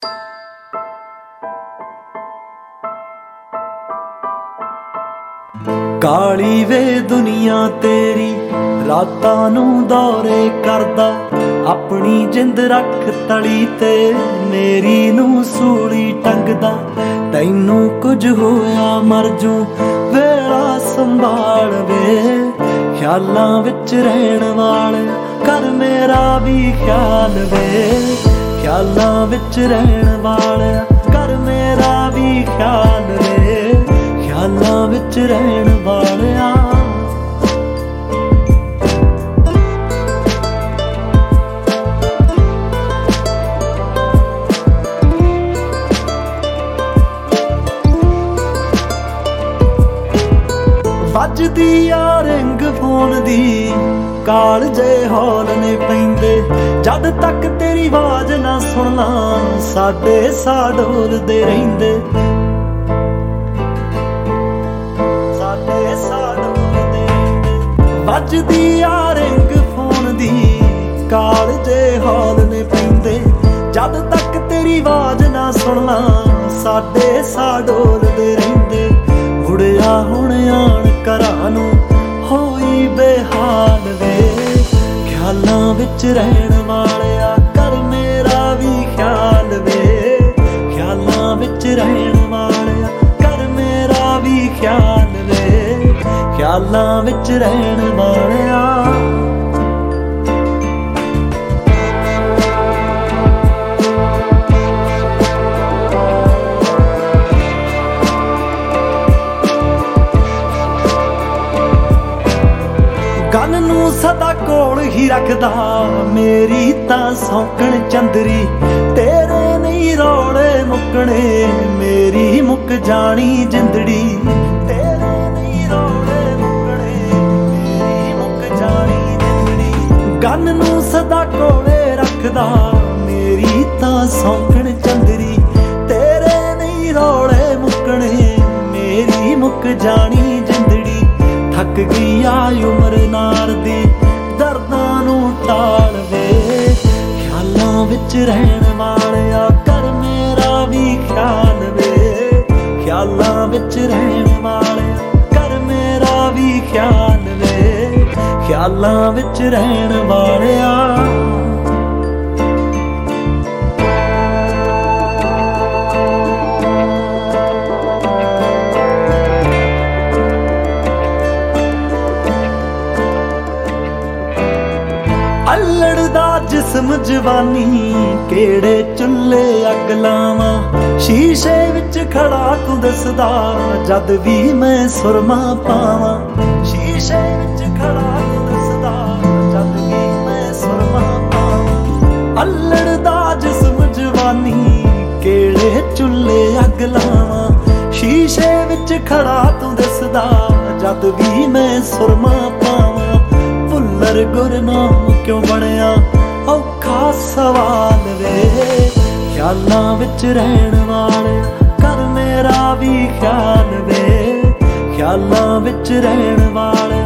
ਕਾਲੀ ਵੇ ਦੁਨੀਆ ਤੇਰੀ ਰਾਤਾਂ ਨੂੰ ਦੌਰੇ ਕਰਦਾ, ਆਪਣੀ ਜਿੰਦ ਰੱਖ ਤਲੀ ਤੇ ਮੇਰੀ ਨੂੰ ਸੂਲੀ ਟੰਗਦਾ। ਤੈਨੂੰ ਕੁਝ ਹੋਇਆ ਮਰ ਜੂ ਵੇਲਾ ਸੰਭਾਲ ਵੇ, ਖਿਆਲਾਂ ਵਿੱਚ ਰਹਿਣ ਵਾਲੇ ਕਰ ਮੇਰਾ ਵੀ ਖਿਆਲ ਵੇ। ਖਿਆਲਾਂ ਵਿੱਚ ਰਹਿਣ ਵਾਲੇ ਕਰ ਮੇਰਾ ਵੀ ਖਿਆਲ ਵੇ, ਖਿਆਲਾਂ ਵਿੱਚ ਰਹਿਣ ਵਾਲਿਆ। ਵੱਜਦੀ ਆ ਰਿੰਗ ਫੋਨ ਦੀ, ਕਾਲ ਜੇ ਹੌਲ ਨੇ ਪੈਂਦੇ, ਜਦ ਤੱਕ ਤੇਰੀ ਆਵਾਜ਼ ਨਾ ਸੁਣਨਾ ਸਾਡੇ ਸਾਹ ਡੋਲਦੇ ਰਹਿੰਦੇ। ਵੱਜਦੀ ਆ ਰਿੰਗ ਫੋਨ ਦੀ, ਕਾਲ ਜੇ ਹੌਲ ਨੇ ਪੈਂਦੇ, ਜਦ ਤੱਕ ਤੇਰੀ ਆਵਾਜ਼ ਨਾ ਸੁਣਨਾ ਸਾਡੇ ਸਾਹ ਡੋਲਦੇ ਰਹਿੰਦੇ। ਮੁੜਿਆ ਹੁਣ ਆਣ ਘਰਾਂ ਨੂੰ ਹੋਈ ਬੇਹਾਲ ਵੇ, ਖਿਆਲਾਂ ਵਿੱਚ ਰਹਿਣ ਵਾਲਿਆ ਕਰ ਮੇਰਾ ਵੀ ਖਿਆਲ ਵੇ। ਖਿਆਲਾਂ ਵਿੱਚ ਰਹਿਣ ਵਾਲਿਆ ਕਰ ਮੇਰਾ ਵੀ ਖਿਆਲ ਵੇ, ਖਿਆਲਾਂ ਵਿੱਚ ਰਹਿਣ ਵਾਲਿਆ। ਗੱਲ ਨੂੰ ਸਦਾ ਕੋਲ ਹੀ ਰੱਖਦਾ, ਮੇਰੀ ਤਾਂ ਸੌਂਕਣ ਚੰਦਰੀ, ਤੇਰੇ ਨਹੀਂ ਰੌਲੇ ਮੁੱਕਣੇ ਮੇਰੀ ਮੁੱਕ ਜਾਣੀ ਜਿੰਦੜੀ। ਤੇਰੇ ਨਹੀਂ ਰੌਲੇ ਮੁੱਕਣੇ ਮੇਰੀ ਮੁੱਕ ਜਾਣੀ ਜਿੰਦੜੀ। ਗੱਲ ਨੂੰ ਸਦਾ ਕੋਲੇ ਰੱਖਦਾ, ਮੇਰੀ ਤਾਂ ਸੌਂਕਣ ਚੰਦਰੀ, ਤੇਰੇ ਨਹੀਂ ਰੌਲੇ ਮੁੱਕਣੇ ਮੇਰੀ ਮੁੱਕ ਜਾਣੀ ਜਿੰਦੜੀ। ਥੱਕ ਗਈ ਆ ਉਮਰ ਨਾਰ ਦੀ ਦਰਦਾਂ ਨੂੰ ਟਾਲ ਵੇ, ਖਿਆਲਾਂ ਵਿੱਚ ਰਹਿਣ ਵਾਲਿਆ ਕਰ ਮੇਰਾ ਵੀ ਖਿਆਲ ਵੇ। ਖਿਆਲਾਂ ਵਿੱਚ ਰਹਿਣ ਵਾਲਿਆ ਕਰ ਮੇਰਾ ਵੀ ਖਿਆਲ ਵੇ, ਖਿਆਲਾਂ ਵਿੱਚ ਰਹਿਣ ਵਾਲਿਆ। ਅਲੜਦਾ ਜਿਸਮ ਜਵਾਨੀ, ਕਿਹੜੇ ਚੁੱਲ੍ਹੇ ਅੱਗ ਲਾਵਾਂ, ਸ਼ੀਸ਼ੇ ਵਿੱਚ ਖੜਾ ਤੂੰ ਦਿਸਦਾ ਜਦ ਵੀ ਮੈਂ ਸੁਰਮਾ ਪਾਵਾਂ। ਸ਼ੀਸ਼ੇ ਵਿੱਚ ਖੜਾ ਤੂੰ ਦਿਸਦਾ ਜਦ ਵੀ ਮੈਂ ਸੁਰਮਾ ਪਾਵਾਂ। ਅਲੜਦਾ ਜਿਸਮ ਜਵਾਨੀ, ਕਿਹੜੇ ਚੁੱਲ੍ਹੇ ਅੱਗ ਲਾਵਾਂ, ਸ਼ੀਸ਼ੇ ਵਿੱਚ ਖੜਾ ਤੂੰ ਦਿਸਦਾ ਜਦ ਵੀ ਮੈਂ ਸੁਰਮਾ ਪਾਵਾਂ। ਭੁੱਲਰ ਗੁਰਨਾਮ ਕਿਉਂ ਬਣਿਆ ਔਖਾ ਸਵਾਲ ਵੇ, ਖਿਆਲਾਂ ਵਿੱਚ ਰਹਿਣ ਵਾਲਿਆ ਕਰ ਮੇਰਾ ਵੀ ਖਿਆਲ ਵੇ। ਖਿਆਲਾਂ ਵਿੱਚ ਰਹਿਣ ਵਾਲਿਆ